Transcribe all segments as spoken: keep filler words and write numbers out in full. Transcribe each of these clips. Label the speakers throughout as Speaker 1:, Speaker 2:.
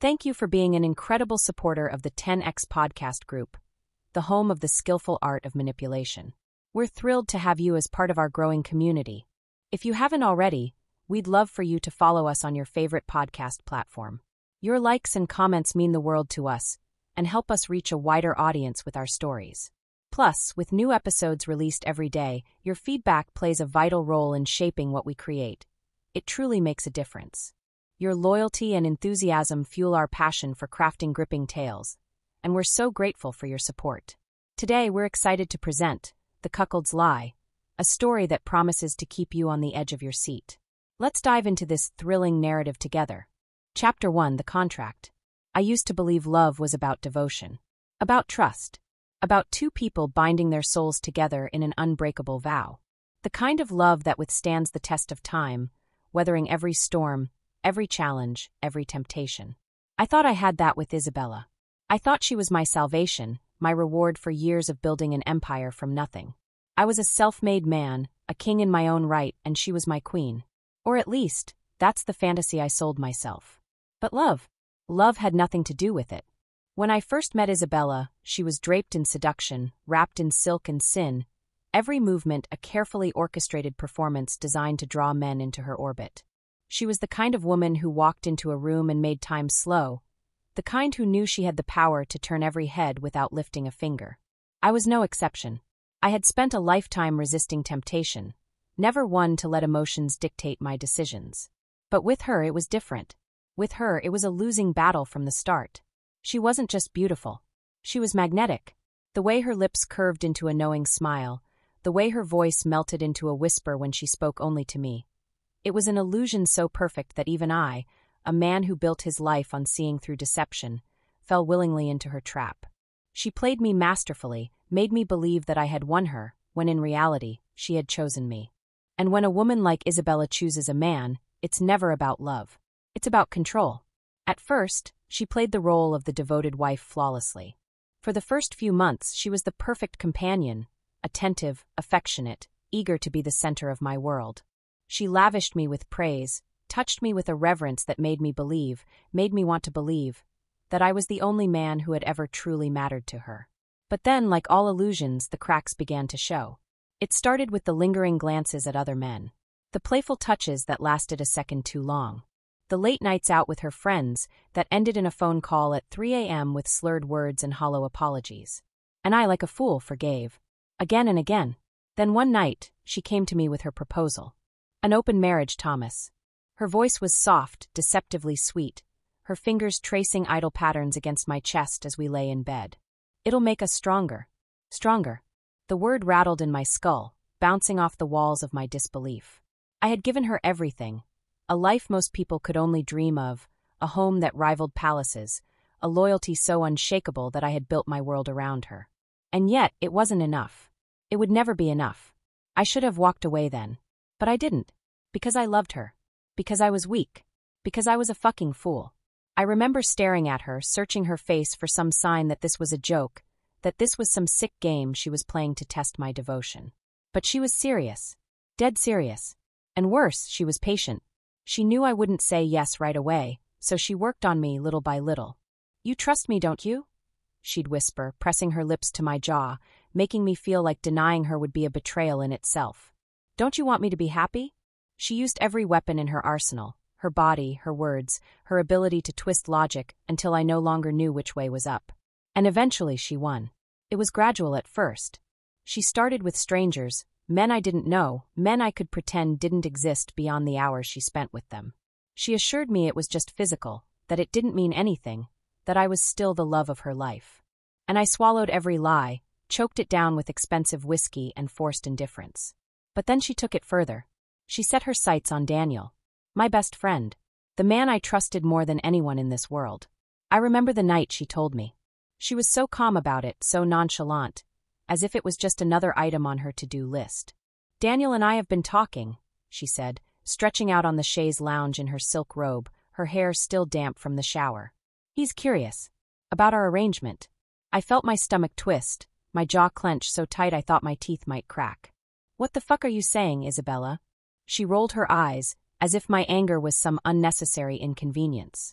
Speaker 1: Thank you for being an incredible supporter of the ten X Podcast Group, the home of the skillful art of manipulation. We're thrilled to have you as part of our growing community. If you haven't already, we'd love for you to follow us on your favorite podcast platform. Your likes and comments mean the world to us and help us reach a wider audience with our stories. Plus, with new episodes released every day, your feedback plays a vital role in shaping what we create. It truly makes a difference. Your loyalty and enthusiasm fuel our passion for crafting gripping tales, and we're so grateful for your support. Today, we're excited to present The Cuckold's Lie, a story that promises to keep you on the edge of your seat. Let's dive into this thrilling narrative together. Chapter one, The Contract. I used to believe love was about devotion, about trust, about two people binding their souls together in an unbreakable vow. The kind of love that withstands the test of time, weathering every storm, every challenge, every temptation. I thought I had that with Isabella. I thought she was my salvation, my reward for years of building an empire from nothing. I was a self-made man, a king in my own right, and she was my queen. Or at least, that's the fantasy I sold myself. But love, love had nothing to do with it. When I first met Isabella, she was draped in seduction, wrapped in silk and sin, every movement a carefully orchestrated performance designed to draw men into her orbit. She was the kind of woman who walked into a room and made time slow, the kind who knew she had the power to turn every head without lifting a finger. I was no exception. I had spent a lifetime resisting temptation, never one to let emotions dictate my decisions. But with her it was different. With her it was a losing battle from the start. She wasn't just beautiful. She was magnetic. The way her lips curved into a knowing smile, the way her voice melted into a whisper when she spoke only to me. It was an illusion so perfect that even I, a man who built his life on seeing through deception, fell willingly into her trap. She played me masterfully, made me believe that I had won her, when in reality, she had chosen me. And when a woman like Isabella chooses a man, it's never about love. It's about control. At first, she played the role of the devoted wife flawlessly. For the first few months, she was the perfect companion, attentive, affectionate, eager to be the center of my world. She lavished me with praise, touched me with a reverence that made me believe, made me want to believe, that I was the only man who had ever truly mattered to her. But then, like all illusions, the cracks began to show. It started with the lingering glances at other men, the playful touches that lasted a second too long, the late nights out with her friends that ended in a phone call at three a m with slurred words and hollow apologies. And I, like a fool, forgave. Again and again. Then one night, she came to me with her proposal. An open marriage, Thomas. Her voice was soft, deceptively sweet, her fingers tracing idle patterns against my chest as we lay in bed. It'll make us stronger. Stronger. The word rattled in my skull, bouncing off the walls of my disbelief. I had given her everything. A life most people could only dream of, a home that rivaled palaces, a loyalty so unshakable that I had built my world around her. And yet, it wasn't enough. It would never be enough. I should have walked away then. But I didn't. Because I loved her. Because I was weak. Because I was a fucking fool. I remember staring at her, searching her face for some sign that this was a joke, that this was some sick game she was playing to test my devotion. But she was serious. Dead serious. And worse, she was patient. She knew I wouldn't say yes right away, so she worked on me little by little. "You trust me, don't you?" she'd whisper, pressing her lips to my jaw, making me feel like denying her would be a betrayal in itself. "Don't you want me to be happy?" She used every weapon in her arsenal, her body, her words, her ability to twist logic until I no longer knew which way was up. And eventually she won. It was gradual at first. She started with strangers, men I didn't know, men I could pretend didn't exist beyond the hours she spent with them. She assured me it was just physical, that it didn't mean anything, that I was still the love of her life. And I swallowed every lie, choked it down with expensive whiskey and forced indifference. But then she took it further. She set her sights on Daniel, my best friend, the man I trusted more than anyone in this world. I remember the night she told me. She was so calm about it, so nonchalant, as if it was just another item on her to-do list. "Daniel and I have been talking," she said, stretching out on the chaise lounge in her silk robe, her hair still damp from the shower. "He's curious. About our arrangement." I felt my stomach twist, my jaw clench so tight I thought my teeth might crack. "What the fuck are you saying, Isabella?" She rolled her eyes, as if my anger was some unnecessary inconvenience.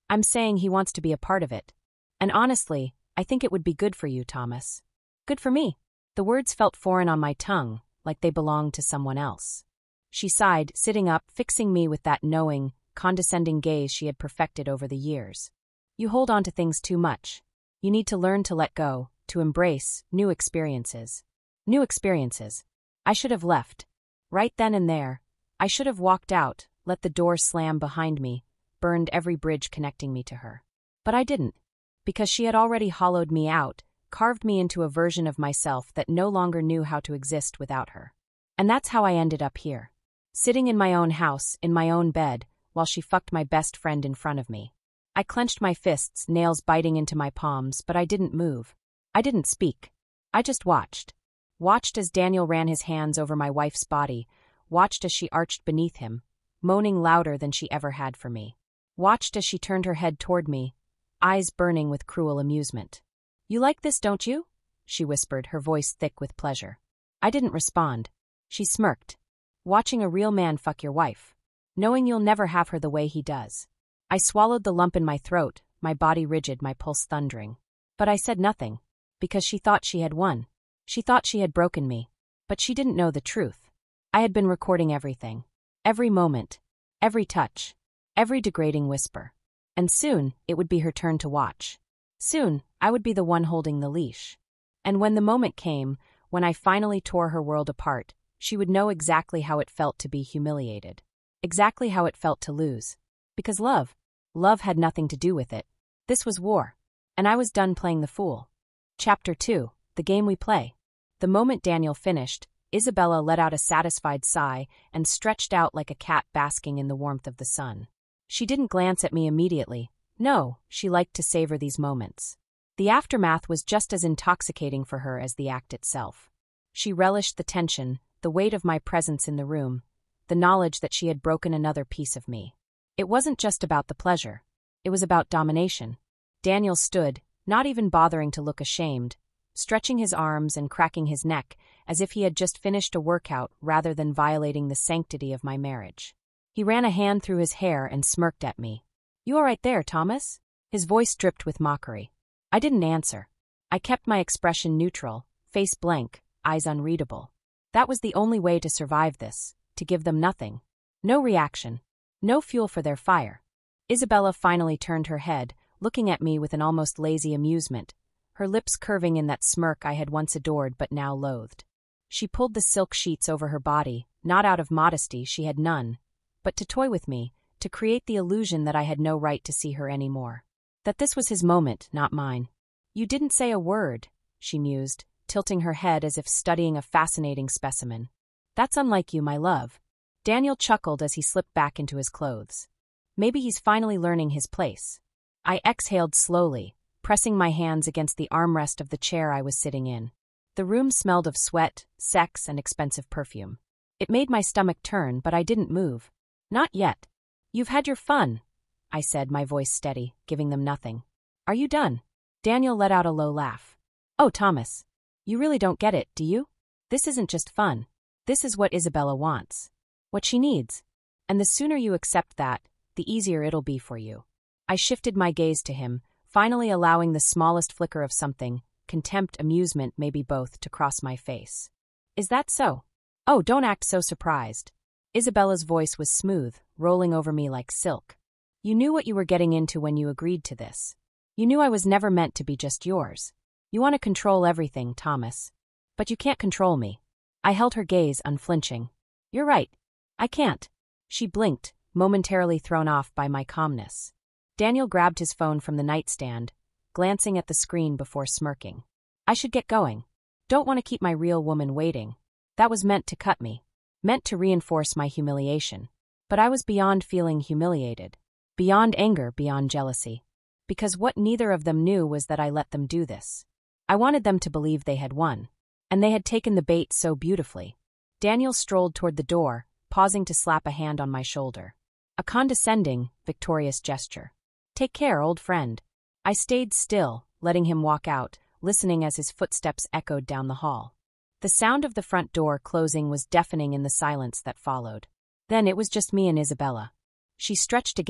Speaker 1: I'm saying he wants to be a part of it. And honestly, I think it would be good for you, Thomas. Good for me. The words felt foreign on my tongue, like they belonged to someone else. She sighed, sitting up, fixing me with that knowing, condescending gaze she had perfected over the years. You hold on to things too much. You need to learn to let go, to embrace new experiences. New experiences. I should have left. Right then and there. I should have walked out, let the door slam behind me, burned every bridge connecting me to her. But I didn't. Because she had already hollowed me out, carved me into a version of myself that no longer knew how to exist without her. And that's how I ended up here. Sitting in my own house, in my own bed, while she fucked my best friend in front of me. I clenched my fists, nails biting into my palms, but I didn't move. I didn't speak. I just watched. Watched as Daniel ran his hands over my wife's body, watched as she arched beneath him, moaning louder than she ever had for me. Watched as she turned her head toward me, eyes burning with cruel amusement. You like this, don't you? She whispered, her voice thick with pleasure. I didn't respond. She smirked. Watching a real man fuck your wife. Knowing you'll never have her the way he does. I swallowed the lump in my throat, my body rigid, my pulse thundering. But I said nothing. Because she thought she had won. She thought she had broken me. But she didn't know the truth. I had been recording everything. Every moment. Every touch. Every degrading whisper. And soon, it would be her turn to watch. Soon, I would be the one holding the leash. And when the moment came, when I finally tore her world apart, she would know exactly how it felt to be humiliated. Exactly how it felt to lose. Because love. Love had nothing to do with it. This was war. And I was done playing the fool. Chapter two. The Game We Play. The moment Daniel finished, Isabella let out a satisfied sigh and stretched out like a cat basking in the warmth of the sun. She didn't glance at me immediately. No, she liked to savor these moments. The aftermath was just as intoxicating for her as the act itself. She relished the tension, the weight of my presence in the room, the knowledge that she had broken another piece of me. It wasn't just about the pleasure. It was about domination. Daniel stood, not even bothering to look ashamed, stretching his arms and cracking his neck as if he had just finished a workout rather than violating the sanctity of my marriage. He ran a hand through his hair and smirked at me. You all right there, Thomas? His voice dripped with mockery. I didn't answer. I kept my expression neutral, face blank, eyes unreadable. That was the only way to survive this, to give them nothing. No reaction. No fuel for their fire. Isabella finally turned her head, looking at me with an almost lazy amusement, her lips curving in that smirk I had once adored but now loathed. She pulled the silk sheets over her body, not out of modesty, she had none, but to toy with me, to create the illusion that I had no right to see her anymore. That this was his moment, not mine. You didn't say a word, she mused, tilting her head as if studying a fascinating specimen. That's unlike you, my love. Daniel chuckled as he slipped back into his clothes. Maybe he's finally learning his place. I exhaled slowly, pressing my hands against the armrest of the chair I was sitting in. The room smelled of sweat, sex, and expensive perfume. It made my stomach turn, but I didn't move. Not yet. You've had your fun, I said, my voice steady, giving them nothing. Are you done? Daniel let out a low laugh. Oh, Thomas. You really don't get it, do you? This isn't just fun. This is what Isabella wants. What she needs. And the sooner you accept that, the easier it'll be for you. I shifted my gaze to him, finally allowing the smallest flicker of something, contempt, amusement, maybe both, to cross my face. Is that so? Oh, don't act so surprised. Isabella's voice was smooth, rolling over me like silk. You knew what you were getting into when you agreed to this. You knew I was never meant to be just yours. You want to control everything, Thomas. But you can't control me. I held her gaze, unflinching. You're right. I can't. She blinked, momentarily thrown off by my calmness. Daniel grabbed his phone from the nightstand, glancing at the screen before smirking. I should get going. Don't want to keep my real woman waiting. That was meant to cut me. Meant to reinforce my humiliation. But I was beyond feeling humiliated. Beyond anger, beyond jealousy. Because what neither of them knew was that I let them do this. I wanted them to believe they had won. And they had taken the bait so beautifully. Daniel strolled toward the door, pausing to slap a hand on my shoulder. A condescending, victorious gesture. Take care, old friend. I stayed still, letting him walk out, listening as his footsteps echoed down the hall. The sound of the front door closing was deafening in the silence that followed. Then it was just me and Isabella. She stretched again,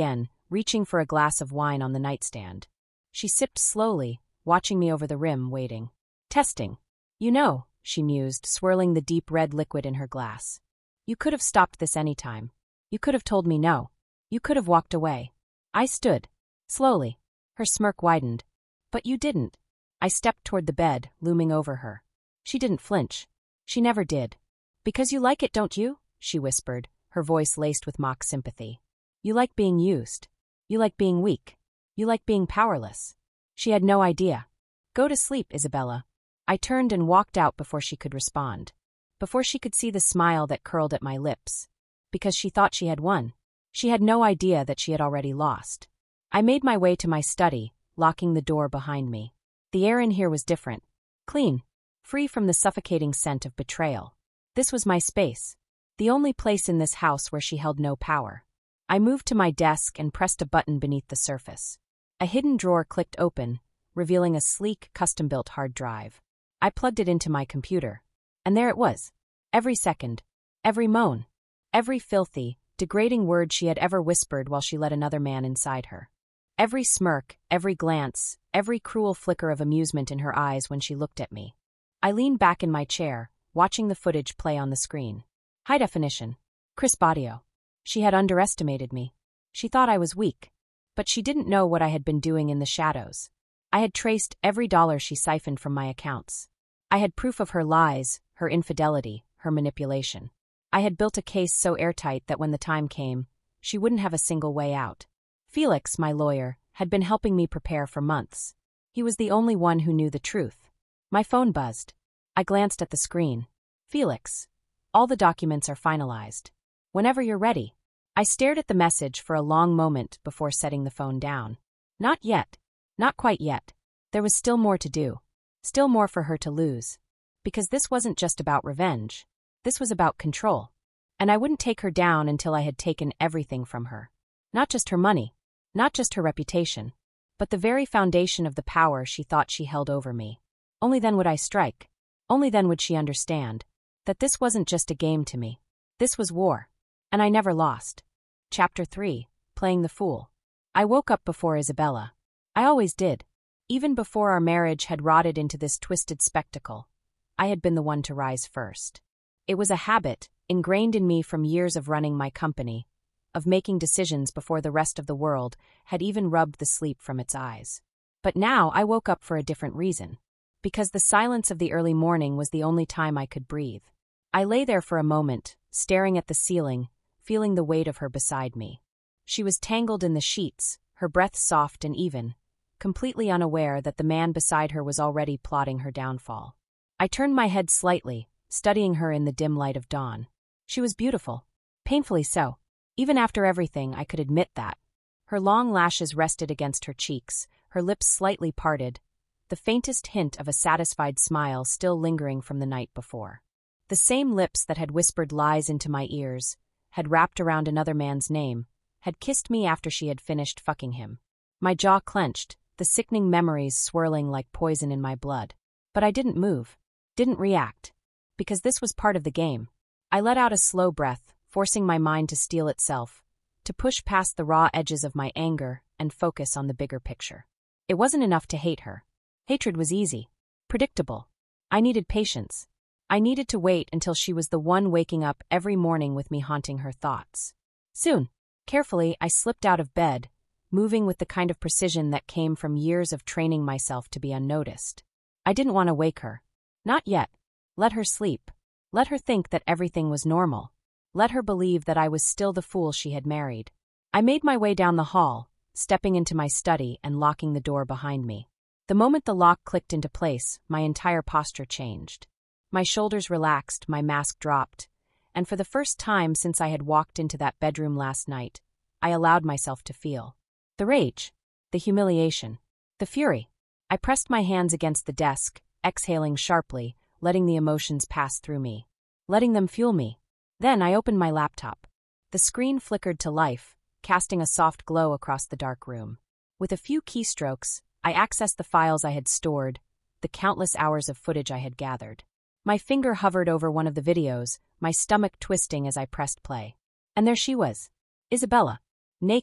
Speaker 1: reaching for a glass of wine on the nightstand. She sipped slowly, watching me over the rim, waiting. Testing. You know, she mused, swirling the deep red liquid in her glass. You could have stopped this any time. You could have told me no. You could have walked away. I stood. Slowly. Her smirk widened. But you didn't. I stepped toward the bed, looming over her. She didn't flinch. She never did. Because you like it, don't you? She whispered, her voice laced with mock sympathy. You like being used. You like being weak. You like being powerless. She had no idea. Go to sleep, Isabella. I turned and walked out before she could respond. Before she could see the smile that curled at my lips. Because she thought she had won. She had no idea that she had already lost. I made my way to my study, locking the door behind me. The air in here was different. Clean. Free from the suffocating scent of betrayal. This was my space. The only place in this house where she held no power. I moved to my desk and pressed a button beneath the surface. A hidden drawer clicked open, revealing a sleek, custom-built hard drive. I plugged it into my computer. And there it was. Every second. Every moan. Every filthy, degrading word she had ever whispered while she let another man inside her. Every smirk, every glance, every cruel flicker of amusement in her eyes when she looked at me. I leaned back in my chair, watching the footage play on the screen. High definition. Crisp audio. She had underestimated me. She thought I was weak. But she didn't know what I had been doing in the shadows. I had traced every dollar she siphoned from my accounts. I had proof of her lies, her infidelity, her manipulation. I had built a case so airtight that when the time came, she wouldn't have a single way out. Felix, my lawyer, had been helping me prepare for months. He was the only one who knew the truth. My phone buzzed. I glanced at the screen. Felix. All the documents are finalized. Whenever you're ready. I stared at the message for a long moment before setting the phone down. Not yet. Not quite yet. There was still more to do. Still more for her to lose. Because this wasn't just about revenge. This was about control. And I wouldn't take her down until I had taken everything from her. Not just her money. Not just her reputation. But the very foundation of the power she thought she held over me. Only then would I strike. Only then would she understand. That this wasn't just a game to me. This was war. And I never lost. Chapter three. Playing the Fool. I woke up before Isabella. I always did. Even before our marriage had rotted into this twisted spectacle. I had been the one to rise first. It was a habit, ingrained in me from years of running my company, of making decisions before the rest of the world had even rubbed the sleep from its eyes. But now I woke up for a different reason. Because the silence of the early morning was the only time I could breathe. I lay there for a moment, staring at the ceiling, feeling the weight of her beside me. She was tangled in the sheets, her breath soft and even, completely unaware that the man beside her was already plotting her downfall. I turned my head slightly, studying her in the dim light of dawn. She was beautiful. Painfully so. Even after everything, I could admit that. Her long lashes rested against her cheeks, her lips slightly parted, the faintest hint of a satisfied smile still lingering from the night before. The same lips that had whispered lies into my ears, had wrapped around another man's name, had kissed me after she had finished fucking him. My jaw clenched, the sickening memories swirling like poison in my blood. But I didn't move, didn't react, because this was part of the game. I let out a slow breath, forcing my mind to steel itself, to push past the raw edges of my anger and focus on the bigger picture. It wasn't enough to hate her. Hatred was easy, predictable. I needed patience. I needed to wait until she was the one waking up every morning with me haunting her thoughts. Soon, carefully, I slipped out of bed, moving with the kind of precision that came from years of training myself to be unnoticed. I didn't want to wake her. Not yet. Let her sleep. Let her think that everything was normal. Let her believe that I was still the fool she had married. I made my way down the hall, stepping into my study and locking the door behind me. The moment the lock clicked into place, my entire posture changed. My shoulders relaxed, my mask dropped, and for the first time since I had walked into that bedroom last night, I allowed myself to feel the rage, the humiliation, the fury. I pressed my hands against the desk, exhaling sharply, letting the emotions pass through me, letting them fuel me. Then I opened my laptop. The screen flickered to life, casting a soft glow across the dark room. With a few keystrokes, I accessed the files I had stored, the countless hours of footage I had gathered. My finger hovered over one of the videos, my stomach twisting as I pressed play. And there she was. Isabella. Naked,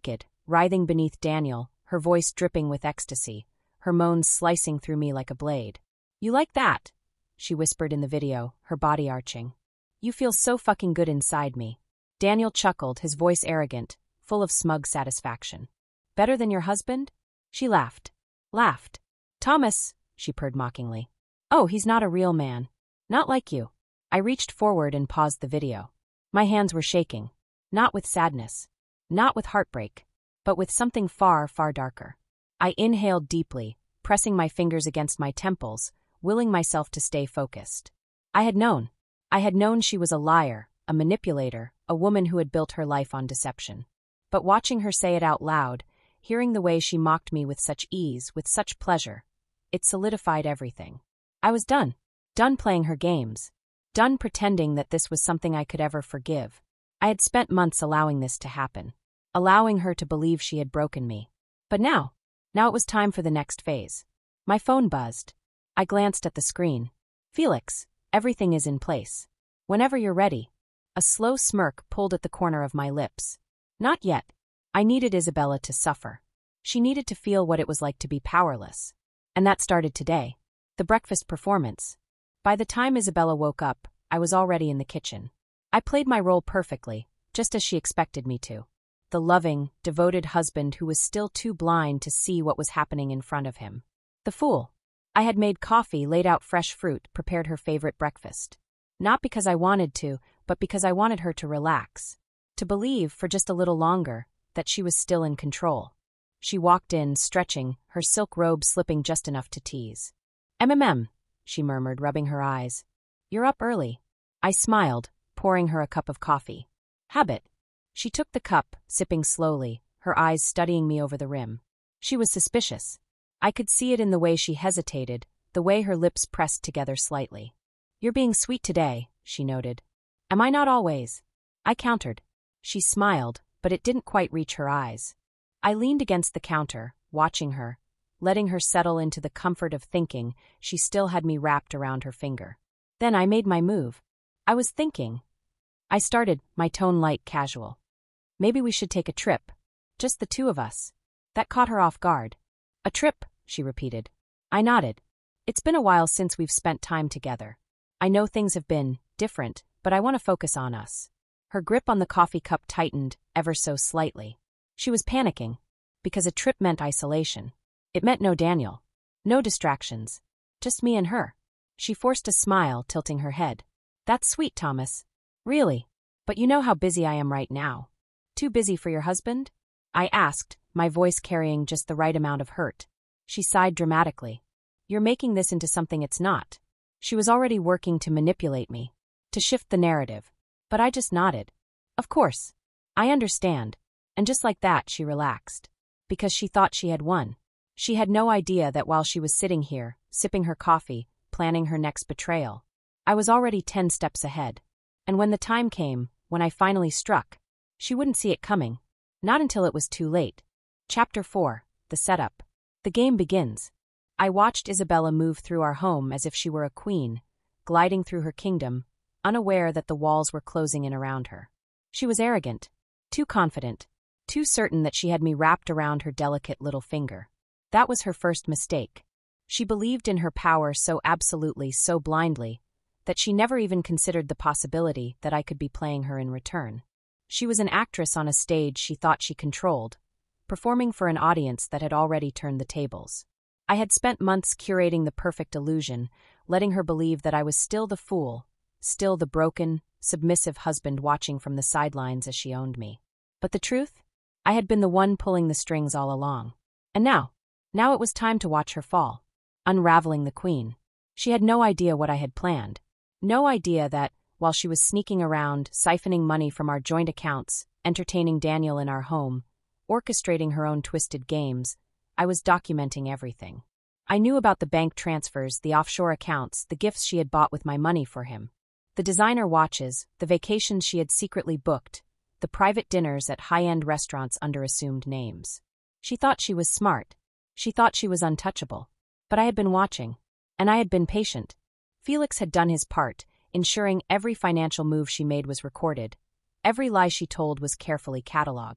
Speaker 1: writhing beneath Daniel, her voice dripping with ecstasy, her moans slicing through me like a blade. "You like that?" she whispered in the video, her body arching. "You feel so fucking good inside me." Daniel chuckled, his voice arrogant, full of smug satisfaction. "Better than your husband?" She laughed. Laughed. "Thomas," she purred mockingly. "Oh, he's not a real man. Not like you." I reached forward and paused the video. My hands were shaking. Not with sadness. Not with heartbreak. But with something far, far darker. I inhaled deeply, pressing my fingers against my temples, willing myself to stay focused. I had known. I had known she was a liar, a manipulator, a woman who had built her life on deception. But watching her say it out loud, hearing the way she mocked me with such ease, with such pleasure, it solidified everything. I was done. Done playing her games. Done pretending that this was something I could ever forgive. I had spent months allowing this to happen. Allowing her to believe she had broken me. But now, now it was time for the next phase. My phone buzzed. I glanced at the screen. "Felix, everything is in place. Whenever you're ready." A slow smirk pulled at the corner of my lips. Not yet. I needed Isabella to suffer. She needed to feel what it was like to be powerless. And that started today. The breakfast performance. By the time Isabella woke up, I was already in the kitchen. I played my role perfectly, just as she expected me to. The loving, devoted husband who was still too blind to see what was happening in front of him. The fool. I had made coffee, laid out fresh fruit, prepared her favorite breakfast. Not because I wanted to, but because I wanted her to relax. To believe, for just a little longer, that she was still in control. She walked in, stretching, her silk robe slipping just enough to tease. "Mm," she murmured, rubbing her eyes. "You're up early." I smiled, pouring her a cup of coffee. "Habit." She took the cup, sipping slowly, her eyes studying me over the rim. She was suspicious. I could see it in the way she hesitated, the way her lips pressed together slightly. "You're being sweet today," she noted. "Am I not always?" I countered. She smiled, but it didn't quite reach her eyes. I leaned against the counter, watching her, letting her settle into the comfort of thinking she still had me wrapped around her finger. Then I made my move. I was thinking. I started, my tone light, casual. "Maybe we should take a trip. Just the two of us." That caught her off guard. "A trip," she repeated. I nodded. "It's been a while since we've spent time together. I know things have been different, but I want to focus on us." Her grip on the coffee cup tightened, ever so slightly. She was panicking, because a trip meant isolation. It meant no Daniel. No distractions. Just me and her. She forced a smile, tilting her head. "That's sweet, Thomas. Really. But you know how busy I am right now." "Too busy for your husband?" I asked, my voice carrying just the right amount of hurt. She sighed dramatically. "You're making this into something it's not." She was already working to manipulate me, to shift the narrative. But I just nodded. "Of course. I understand." And just like that, she relaxed. Because she thought she had won. She had no idea that while she was sitting here, sipping her coffee, planning her next betrayal, I was already ten steps ahead. And when the time came, when I finally struck, she wouldn't see it coming. Not until it was too late. Chapter four. The Setup. The game begins. I watched Isabella move through our home as if she were a queen, gliding through her kingdom, unaware that the walls were closing in around her. She was arrogant. Too confident. Too certain that she had me wrapped around her delicate little finger. That was her first mistake. She believed in her power so absolutely, so blindly, that she never even considered the possibility that I could be playing her in return. She was an actress on a stage she thought she controlled, performing for an audience that had already turned the tables. I had spent months curating the perfect illusion, letting her believe that I was still the fool, still the broken, submissive husband watching from the sidelines as she owned me. But the truth? I had been the one pulling the strings all along. And now, now it was time to watch her fall, unraveling the queen. She had no idea what I had planned. No idea that, while she was sneaking around, siphoning money from our joint accounts, entertaining Daniel in our home, orchestrating her own twisted games, I was documenting everything. I knew about the bank transfers, the offshore accounts, the gifts she had bought with my money for him, the designer watches, the vacations she had secretly booked, the private dinners at high-end restaurants under assumed names. She thought she was smart. She thought she was untouchable. But I had been watching. And I had been patient. Felix had done his part, ensuring every financial move she made was recorded. Every lie she told was carefully catalogued.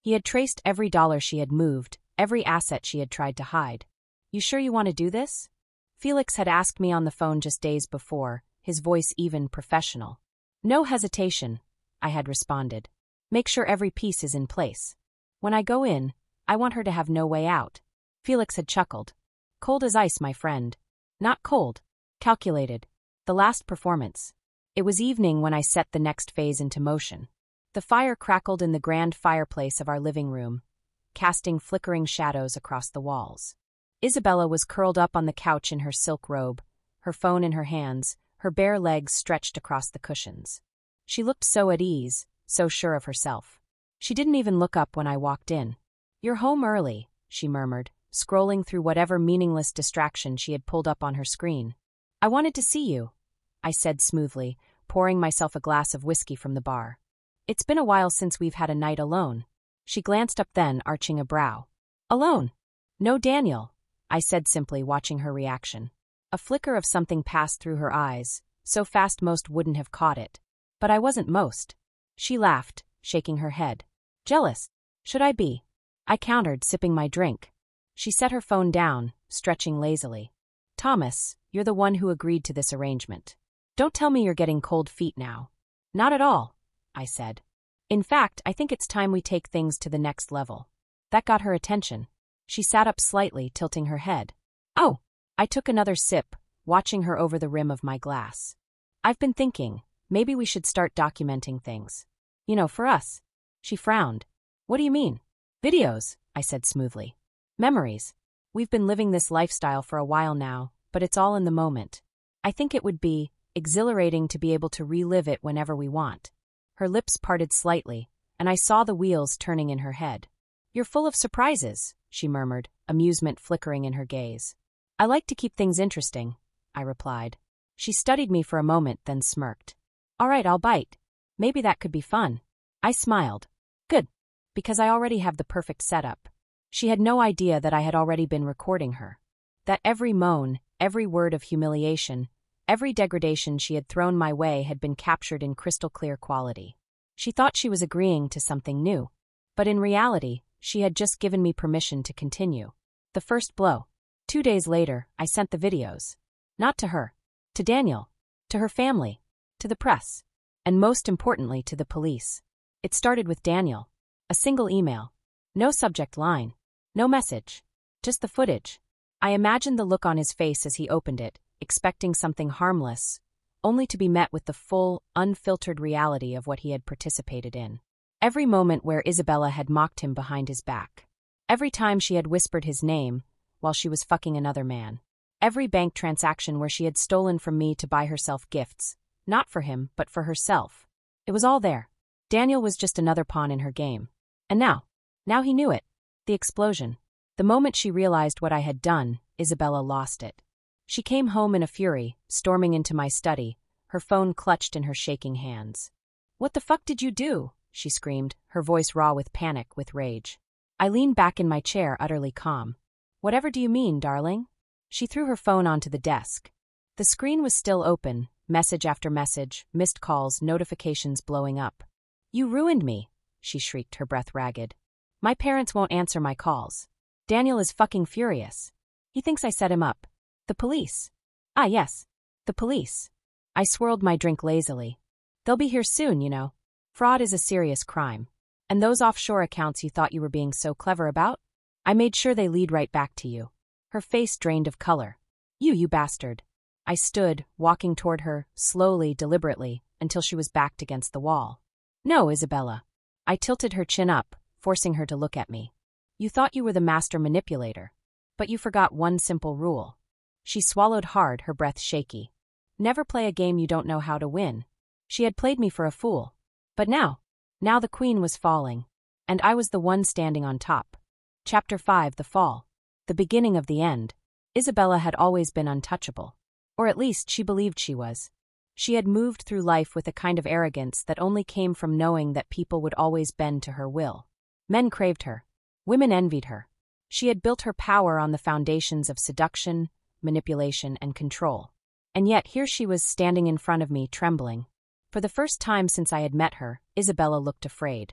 Speaker 1: He had traced every dollar she had moved, every asset she had tried to hide. "You sure you want to do this?" Felix had asked me on the phone just days before, his voice even professional. "No hesitation," I had responded. "Make sure every piece is in place. When I go in, I want her to have no way out." Felix had chuckled. "Cold as ice, my friend." Not cold. Calculated. The last performance. It was evening when I set the next phase into motion. The fire crackled in the grand fireplace of our living room, casting flickering shadows across the walls. Isabella was curled up on the couch in her silk robe, her phone in her hands, her bare legs stretched across the cushions. She looked so at ease, so sure of herself. She didn't even look up when I walked in. "You're home early," she murmured, scrolling through whatever meaningless distraction she had pulled up on her screen. "I wanted to see you," I said smoothly, pouring myself a glass of whiskey from the bar. "It's been a while since we've had a night alone." She glanced up then, arching a brow. "Alone?" "No, Daniel," I said simply, watching her reaction. A flicker of something passed through her eyes, so fast most wouldn't have caught it. But I wasn't most. She laughed, shaking her head. "Jealous? Should I be?" I countered, sipping my drink. She set her phone down, stretching lazily. "Thomas, you're the one who agreed to this arrangement. Don't tell me you're getting cold feet now." "Not at all," I said. "In fact, I think it's time we take things to the next level." That got her attention. She sat up slightly, tilting her head. "Oh!" I took another sip, watching her over the rim of my glass. "I've been thinking, maybe we should start documenting things. You know, for us." She frowned. "What do you mean?" "Videos," I said smoothly. "Memories. We've been living this lifestyle for a while now, but it's all in the moment. I think it would be exhilarating to be able to relive it whenever we want." Her lips parted slightly, and I saw the wheels turning in her head. "You're full of surprises," she murmured, amusement flickering in her gaze. "I like to keep things interesting," I replied. She studied me for a moment, then smirked. "All right, I'll bite. Maybe that could be fun." I smiled. "Good. Because I already have the perfect setup." She had no idea that I had already been recording her. That every moan, every word of humiliation, every degradation she had thrown my way had been captured in crystal-clear quality. She thought she was agreeing to something new. But in reality, she had just given me permission to continue. The first blow. Two days later, I sent the videos. Not to her. To Daniel. To her family. To the press. And most importantly, to the police. It started with Daniel. A single email. No subject line. No message. Just the footage. I imagined the look on his face as he opened it, expecting something harmless, only to be met with the full, unfiltered reality of what he had participated in. Every moment where Isabella had mocked him behind his back. Every time she had whispered his name while she was fucking another man. Every bank transaction where she had stolen from me to buy herself gifts, not for him, but for herself. It was all there. Daniel was just another pawn in her game. And now, now he knew it. The explosion. The moment she realized what I had done, Isabella lost it. She came home in a fury, storming into my study, her phone clutched in her shaking hands. "What the fuck did you do?" she screamed, her voice raw with panic, with rage. I leaned back in my chair, utterly calm. "Whatever do you mean, darling?" She threw her phone onto the desk. The screen was still open, message after message, missed calls, notifications blowing up. "You ruined me," she shrieked, her breath ragged. "My parents won't answer my calls. Daniel is fucking furious. He thinks I set him up. The police." "Ah, yes. The police." I swirled my drink lazily. "They'll be here soon, you know. Fraud is a serious crime. And those offshore accounts you thought you were being so clever about? I made sure they lead right back to you." Her face drained of color. "You, you bastard." I stood, walking toward her, slowly, deliberately, until she was backed against the wall. "No, Isabella." I tilted her chin up, forcing her to look at me. "You thought you were the master manipulator. But you forgot one simple rule." She swallowed hard, her breath shaky. "Never play a game you don't know how to win." She had played me for a fool. But now, now the queen was falling. And I was the one standing on top. Chapter five, The Fall. The beginning of the end. Isabella had always been untouchable. Or at least she believed she was. She had moved through life with a kind of arrogance that only came from knowing that people would always bend to her will. Men craved her. Women envied her. She had built her power on the foundations of seduction, manipulation, and control. And yet here she was standing in front of me, trembling. For the first time since I had met her, Isabella looked afraid.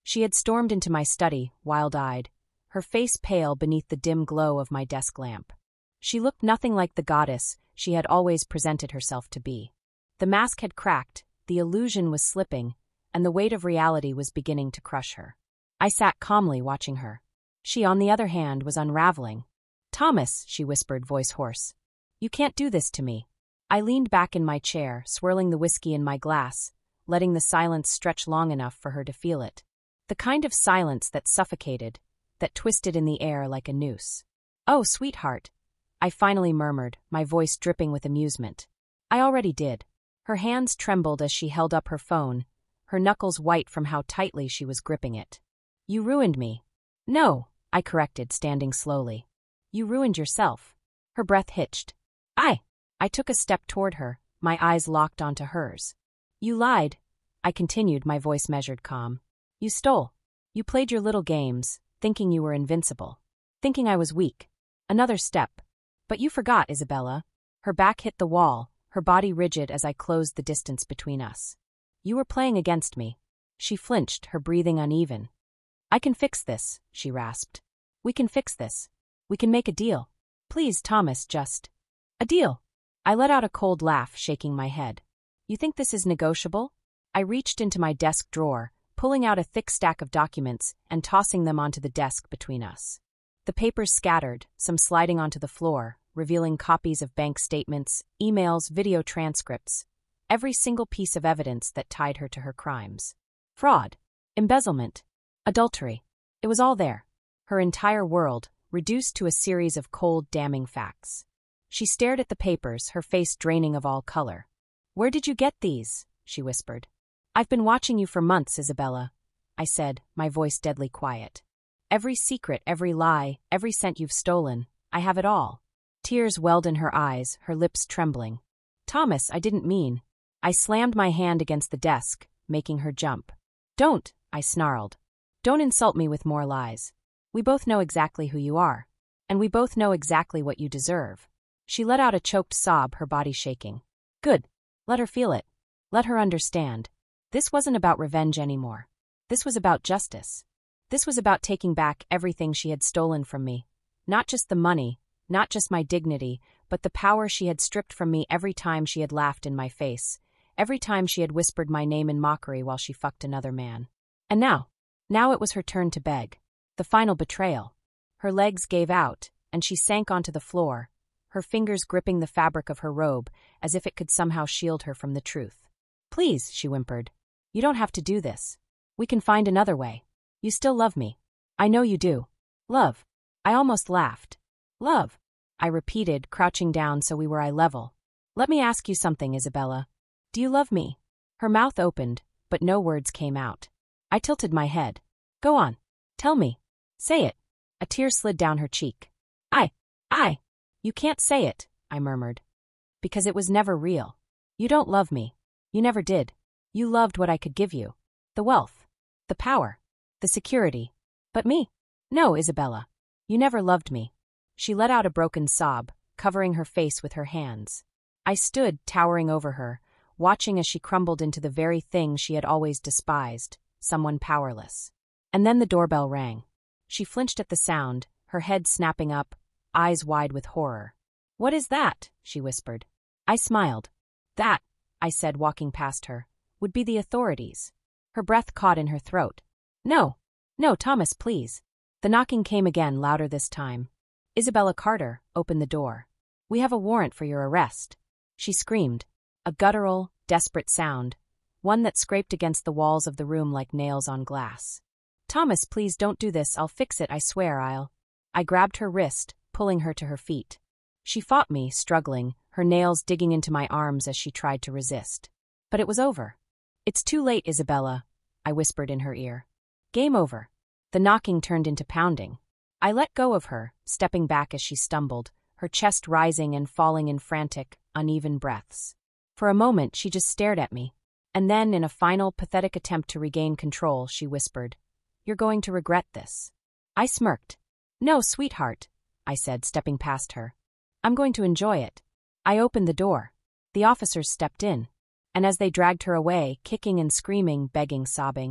Speaker 1: She had stormed into my study, wild-eyed, her face pale beneath the dim glow of my desk lamp. She looked nothing like the goddess she had always presented herself to be. The mask had cracked, the illusion was slipping, and the weight of reality was beginning to crush her. I sat calmly watching her. She, on the other hand, was unraveling. "Thomas," she whispered, voice hoarse. "You can't do this to me." I leaned back in my chair, swirling the whiskey in my glass, letting the silence stretch long enough for her to feel it. The kind of silence that suffocated, that twisted in the air like a noose. "Oh, sweetheart," I finally murmured, my voice dripping with amusement. I already did. Her hands trembled as she held up her phone, her knuckles white from how tightly she was gripping it. "You ruined me." "No," I corrected, standing slowly. "You ruined yourself." Her breath hitched. I. I took a step toward her, my eyes locked onto hers. "You lied," I continued, my voice measured calm. "You stole. You played your little games, thinking you were invincible. Thinking I was weak. Another step. But you forgot, Isabella." Her back hit the wall, her body rigid as I closed the distance between us. "You were playing against me." She flinched, her breathing uneven. "I can fix this," she rasped. "We can fix this. We can make a deal. Please, Thomas, just..." "A deal?" I let out a cold laugh, shaking my head. "You think this is negotiable?" I reached into my desk drawer, pulling out a thick stack of documents and tossing them onto the desk between us. The papers scattered, some sliding onto the floor, revealing copies of bank statements, emails, video transcripts, every single piece of evidence that tied her to her crimes. Fraud, embezzlement, adultery. It was all there. Her entire world, reduced to a series of cold, damning facts. She stared at the papers, her face draining of all color. "Where did you get these?" she whispered. "I've been watching you for months, Isabella," I said, my voice deadly quiet. "Every secret, every lie, every cent you've stolen, I have it all." Tears welled in her eyes, her lips trembling. "Thomas, I didn't mean..." I slammed my hand against the desk, making her jump. "Don't," I snarled. "Don't insult me with more lies. We both know exactly who you are. And we both know exactly what you deserve." She let out a choked sob, her body shaking. "Good. Let her feel it. Let her understand. This wasn't about revenge anymore. This was about justice. This was about taking back everything she had stolen from me. Not just the money, not just my dignity, but the power she had stripped from me every time she had laughed in my face, every time she had whispered my name in mockery while she fucked another man. And now, now it was her turn to beg. The final betrayal. Her legs gave out, and she sank onto the floor, her fingers gripping the fabric of her robe as if it could somehow shield her from the truth. "Please," she whimpered. "You don't have to do this. We can find another way. You still love me. I know you do." "Love." I almost laughed. "Love," I repeated, crouching down so we were eye level. "Let me ask you something, Isabella. Do you love me?" Her mouth opened, but no words came out. I tilted my head. "Go on. Tell me. Say it." A tear slid down her cheek. I, I, "You can't say it," I murmured. "Because it was never real. You don't love me. You never did. You loved what I could give you. The wealth. The power. The security. But me? No, Isabella. You never loved me." She let out a broken sob, covering her face with her hands. I stood, towering over her, watching as she crumbled into the very thing she had always despised, someone powerless. And then the doorbell rang. She flinched at the sound, her head snapping up, eyes wide with horror. "What is that?" she whispered. I smiled. "That," I said, walking past her, "would be the authorities." Her breath caught in her throat. "No. No, Thomas, please." The knocking came again, louder this time. "Isabella Carter, open the door. We have a warrant for your arrest." She screamed, a guttural, desperate sound, one that scraped against the walls of the room like nails on glass. "Thomas, please don't do this. I'll fix it, I swear I'll..." I grabbed her wrist, pulling her to her feet. She fought me, struggling, her nails digging into my arms as she tried to resist. But it was over. "It's too late, Isabella," I whispered in her ear. "Game over." The knocking turned into pounding. I let go of her, stepping back as she stumbled, her chest rising and falling in frantic, uneven breaths. For a moment, she just stared at me. And then, in a final, pathetic attempt to regain control, she whispered, "You're going to regret this." I smirked. "No, sweetheart," I said, stepping past her. "I'm going to enjoy it." I opened the door. The officers stepped in. And as they dragged her away, kicking and screaming, begging, sobbing,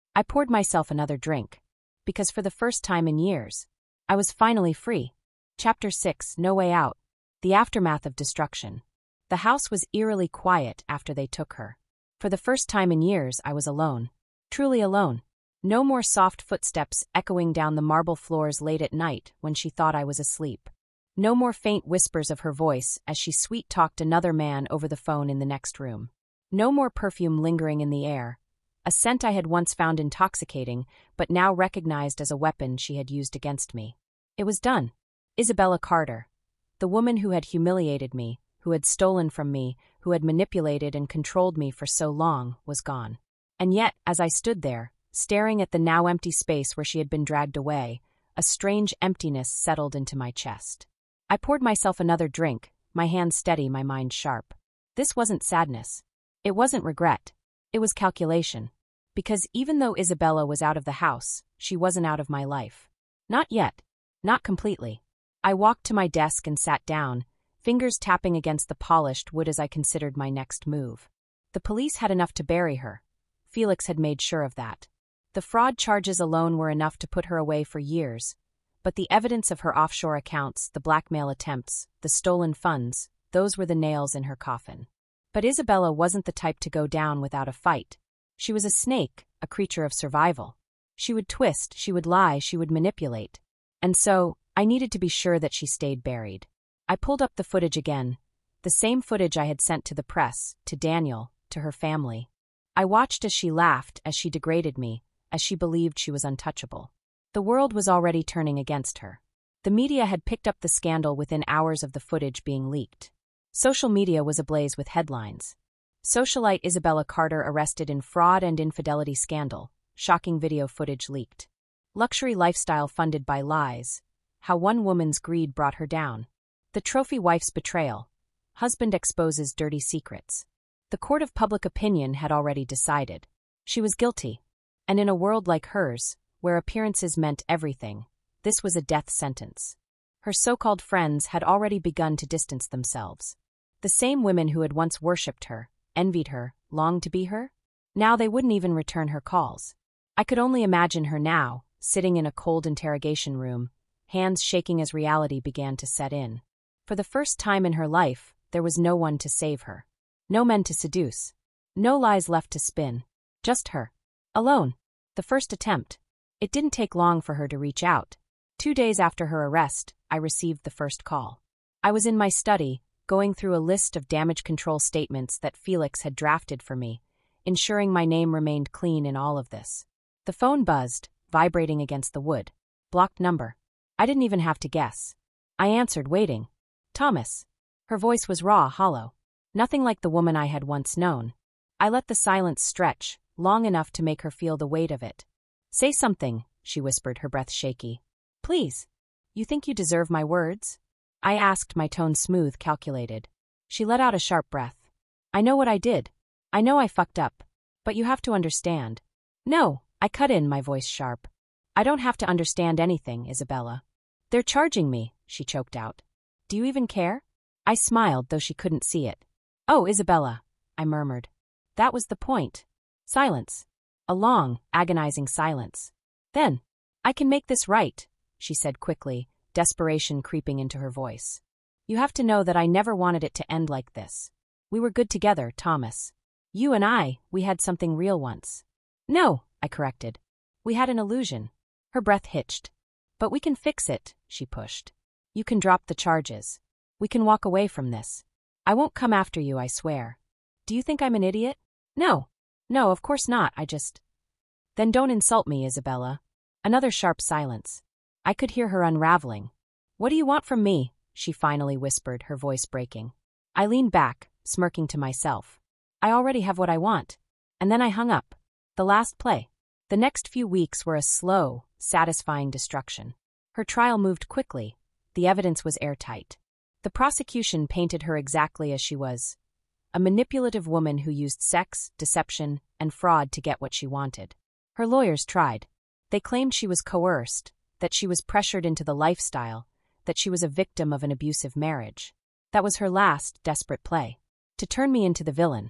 Speaker 1: I poured myself another drink. Because for the first time in years, I was finally free. Chapter six, No Way Out. The Aftermath of Destruction. The house was eerily quiet after they took her. For the first time in years, I was alone. Truly alone. No more soft footsteps echoing down the marble floors late at night when she thought I was asleep. No more faint whispers of her voice as she sweet-talked another man over the phone in the next room. No more perfume lingering in the air, a scent I had once found intoxicating but now recognized as a weapon she had used against me. It was done. Isabella Carter, the woman who had humiliated me, who had stolen from me, who had manipulated and controlled me for so long, was gone. And yet, as I stood there, staring at the now empty space where she had been dragged away, a strange emptiness settled into my chest. I poured myself another drink, my hands steady, my mind sharp. This wasn't sadness. It wasn't regret. It was calculation. Because even though Isabella was out of the house, she wasn't out of my life. Not yet. Not completely. I walked to my desk and sat down, fingers tapping against the polished wood as I considered my next move. The police had enough to bury her. Felix had made sure of that. The fraud charges alone were enough to put her away for years, but the evidence of her offshore accounts, the blackmail attempts, the stolen funds, those were the nails in her coffin. But Isabella wasn't the type to go down without a fight. She was a snake, a creature of survival. She would twist, she would lie, she would manipulate. And so, I needed to be sure that she stayed buried. I pulled up the footage again, the same footage I had sent to the press, to Daniel, to her family. I watched as she laughed, as she degraded me, as she believed she was untouchable. The world was already turning against her. The media had picked up the scandal within hours of the footage being leaked. Social media was ablaze with headlines. Socialite Isabella Carter arrested in fraud and infidelity scandal, shocking video footage leaked. Luxury lifestyle funded by lies, how one woman's greed brought her down. The trophy wife's betrayal, husband exposes dirty secrets. The court of public opinion had already decided. She was guilty. And in a world like hers, where appearances meant everything, this was a death sentence. Her so-called friends had already begun to distance themselves. The same women who had once worshipped her, envied her, longed to be her? Now they wouldn't even return her calls. I could only imagine her now, sitting in a cold interrogation room, hands shaking as reality began to set in. For the first time in her life, there was no one to save her. No men to seduce. No lies left to spin. Just her. Alone. The first attempt. It didn't take long for her to reach out. Two days after her arrest, I received the first call. I was in my study, going through a list of damage control statements that Felix had drafted for me, ensuring my name remained clean in all of this. The phone buzzed, vibrating against the wood. Blocked number. I didn't even have to guess. I answered, waiting. Thomas. Her voice was raw, hollow. Nothing like the woman I had once known. I let the silence stretch, long enough to make her feel the weight of it. Say something, she whispered, her breath shaky. Please. You think you deserve my words? I asked, my tone smooth, calculated. She let out a sharp breath. I know what I did. I know I fucked up. But you have to understand. No, I cut in, my voice sharp. I don't have to understand anything, Isabella. They're charging me, she choked out. Do you even care? I smiled, though she couldn't see it. Oh, Isabella, I murmured. That was the point. Silence. A long, agonizing silence. Then, I can make this right, she said quickly, desperation creeping into her voice. You have to know that I never wanted it to end like this. We were good together, Thomas. You and I, we had something real once. No, I corrected. We had an illusion. Her breath hitched. But we can fix it, she pushed. You can drop the charges. We can walk away from this. I won't come after you, I swear. Do you think I'm an idiot? No. No, of course not, I just... Then don't insult me, Isabella. Another sharp silence. I could hear her unraveling. What do you want from me? She finally whispered, her voice breaking. I leaned back, smirking to myself. I already have what I want. And then I hung up. The last play. The next few weeks were a slow, satisfying destruction. Her trial moved quickly. The evidence was airtight. The prosecution painted her exactly as she was. A manipulative woman who used sex, deception, and fraud to get what she wanted. Her lawyers tried. They claimed she was coerced, that she was pressured into the lifestyle, that she was a victim of an abusive marriage. That was her last, desperate play. To turn me into the villain.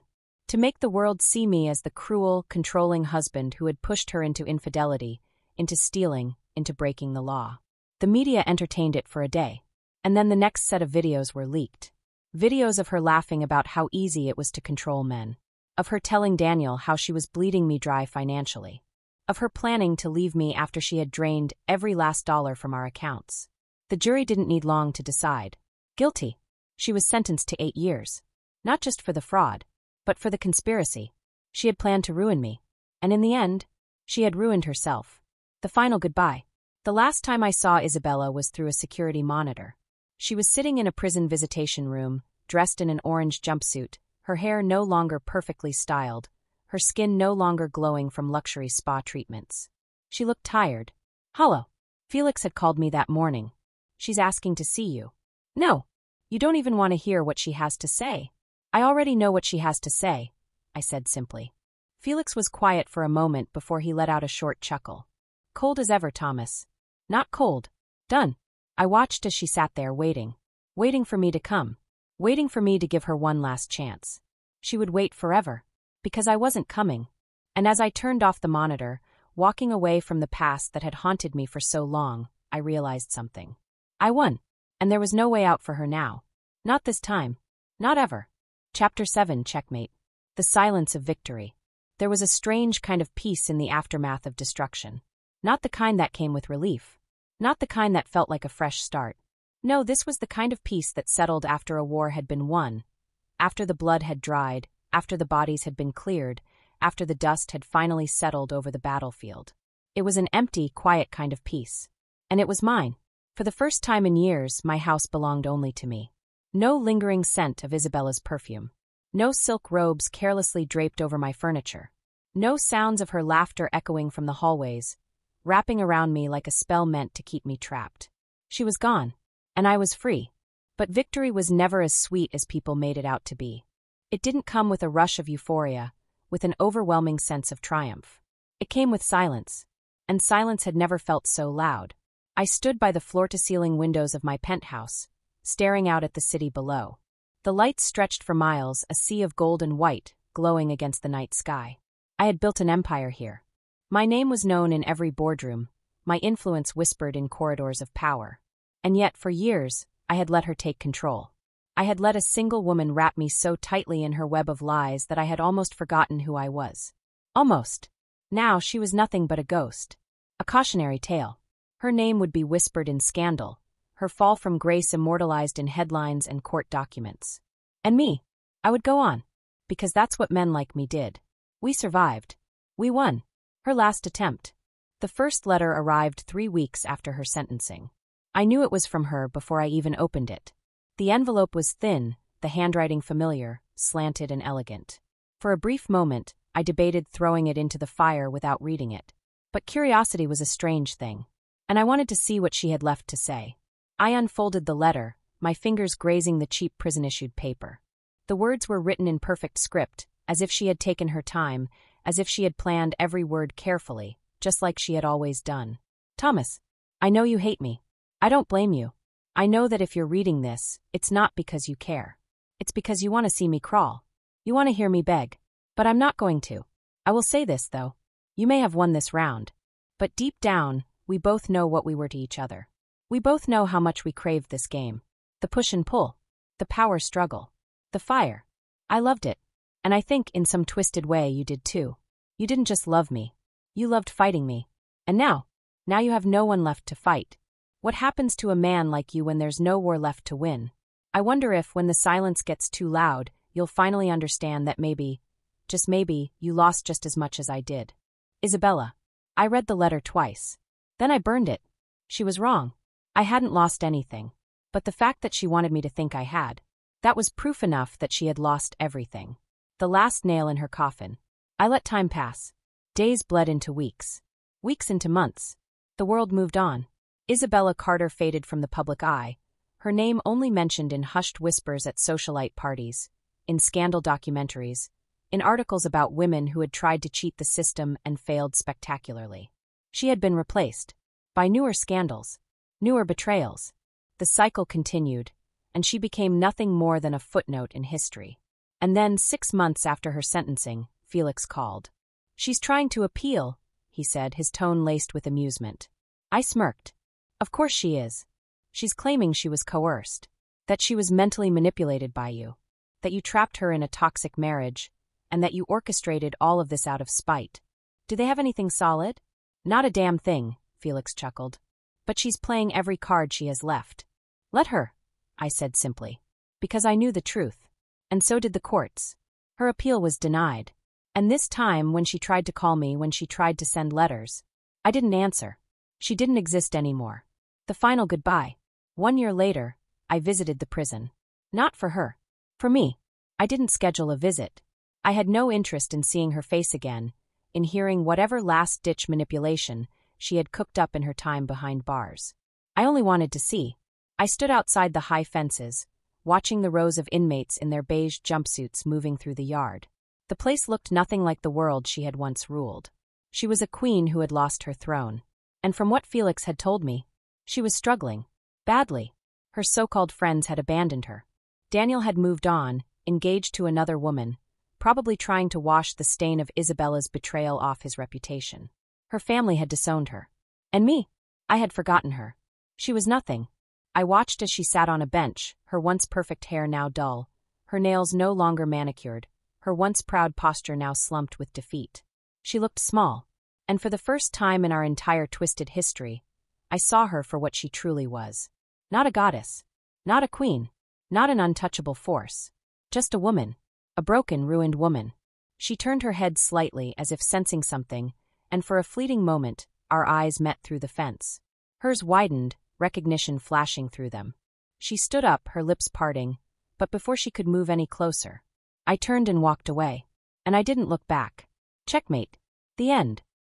Speaker 1: To make the world see me as the cruel, controlling husband who had pushed her into infidelity, into stealing, into breaking the law. The media entertained it for a day. And then the next set of videos were leaked. Videos of her laughing about how easy it was to control men. Of her telling Daniel how she was bleeding me dry financially. Of her planning to leave me after she had drained every last dollar from our accounts. The jury didn't need long to decide. Guilty. She was sentenced to eight years. Not just for the fraud, but for the conspiracy. She had planned to ruin me. And in the end, she had ruined herself. The final goodbye. The last time I saw Isabella was through a security monitor. She was sitting in a prison visitation room, dressed in an orange jumpsuit, her hair no longer perfectly styled, her skin no longer glowing from luxury spa treatments. She looked tired. Hello. Felix had called me that morning. She's asking to see you. No. You don't even want to hear what she has to say. I already know what she has to say, I said simply. Felix was quiet for a moment before he let out a short chuckle. Cold as ever, Thomas. Not cold. Done. I watched as she sat there waiting. Waiting for me to come. Waiting for me to give her one last chance. She would wait forever. Because I wasn't coming. And as I turned off the monitor, walking away from the past that had haunted me for so long, I realized something. I won. And there was no way out for her now. Not this time. Not ever. Chapter seven, Checkmate. The silence of victory. There was a strange kind of peace in the aftermath of destruction. Not the kind that came with relief. Not the kind that felt like a fresh start. No, this was the kind of peace that settled after a war had been won, after the blood had dried, after the bodies had been cleared, after the dust had finally settled over the battlefield. It was an empty, quiet kind of peace. And it was mine. For the first time in years, my house belonged only to me. No lingering scent of Isabella's perfume. No silk robes carelessly draped over my furniture. No sounds of her laughter echoing from the hallways, wrapping around me like a spell meant to keep me trapped. She was gone, and I was free. But victory was never as sweet as people made it out to be. It didn't come with a rush of euphoria, with an overwhelming sense of triumph. It came with silence, and silence had never felt so loud. I stood by the floor-to-ceiling windows of my penthouse, staring out at the city below. The lights stretched for miles, a sea of gold and white, glowing against the night sky. I had built an empire here. My name was known in every boardroom, my influence whispered in corridors of power. And yet, for years, I had let her take control. I had let a single woman wrap me so tightly in her web of lies that I had almost forgotten who I was. Almost. Now she was nothing but a ghost. A cautionary tale. Her name would be whispered in scandal, her fall from grace immortalized in headlines and court documents. And me. I would go on. Because that's what men like me did. We survived. We won. Her last attempt. The first letter arrived three weeks after her sentencing. I knew it was from her before I even opened it. The envelope was thin, the handwriting familiar, slanted and elegant. For a brief moment, I debated throwing it into the fire without reading it. But curiosity was a strange thing. And I wanted to see what she had left to say. I unfolded the letter, my fingers grazing the cheap prison-issued paper. The words were written in perfect script, as if she had taken her time, as if she had planned every word carefully, just like she had always done. Thomas, I know you hate me. I don't blame you. I know that if you're reading this, it's not because you care. It's because you want to see me crawl. You want to hear me beg. But I'm not going to. I will say this, though. You may have won this round. But deep down, we both know what we were to each other. We both know how much we craved this game. The push and pull. The power struggle. The fire. I loved it. And I think in some twisted way you did too. You didn't just love me. You loved fighting me. And now, now you have no one left to fight. What happens to a man like you when there's no war left to win? I wonder if, when the silence gets too loud, you'll finally understand that maybe, just maybe, you lost just as much as I did. Isabella. I read the letter twice. Then I burned it. She was wrong. I hadn't lost anything. But the fact that she wanted me to think I had, that was proof enough that she had lost everything. The last nail in her coffin. I let time pass. Days bled into weeks. Weeks into months. The world moved on. Isabella Carter faded from the public eye, her name only mentioned in hushed whispers at socialite parties, in scandal documentaries, in articles about women who had tried to cheat the system and failed spectacularly. She had been replaced by newer scandals, newer betrayals. The cycle continued, and she became nothing more than a footnote in history. And then, six months after her sentencing, Felix called. "She's trying to appeal," he said, his tone laced with amusement. I smirked. "Of course she is. She's claiming she was coerced, that she was mentally manipulated by you, that you trapped her in a toxic marriage, and that you orchestrated all of this out of spite. Do they have anything solid?" "Not a damn thing," Felix chuckled. "But she's playing every card she has left." "Let her," I said simply, because I knew the truth. And so did the courts. Her appeal was denied. And this time, when she tried to call me, when she tried to send letters, I didn't answer. She didn't exist anymore. The final goodbye. One year later, I visited the prison. Not for her. For me. I didn't schedule a visit. I had no interest in seeing her face again, in hearing whatever last-ditch manipulation she had cooked up in her time behind bars. I only wanted to see. I stood outside the high fences, watching the rows of inmates in their beige jumpsuits moving through the yard. The place looked nothing like the world she had once ruled. She was a queen who had lost her throne. And from what Felix had told me, she was struggling. Badly. Her so-called friends had abandoned her. Daniel had moved on, engaged to another woman, probably trying to wash the stain of Isabella's betrayal off his reputation. Her family had disowned her. And me? I had forgotten her. She was nothing. I watched as she sat on a bench, her once perfect hair now dull, her nails no longer manicured, her once proud posture now slumped with defeat. She looked small, and for the first time in our entire twisted history, I saw her for what she truly was. Not a goddess. Not a queen. Not an untouchable force. Just a woman. A broken, ruined woman. She turned her head slightly as if sensing something, and for a fleeting moment, our eyes met through the fence. Hers widened, recognition flashing through them. She stood up, her lips parting, but before she could move any closer, I turned and walked away. And I didn't look back. Checkmate. The end.